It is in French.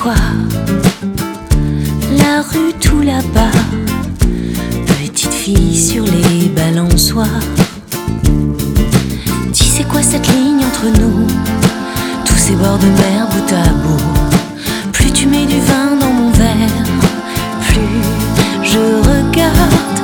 quoi? La rue tout là-bas, petite fille sur les balançoires. Dis c'est quoi cette ligne entre nous? Tous ces bords de mer bout à bout. Plus tu mets du vin dans mon verre, plus je regarde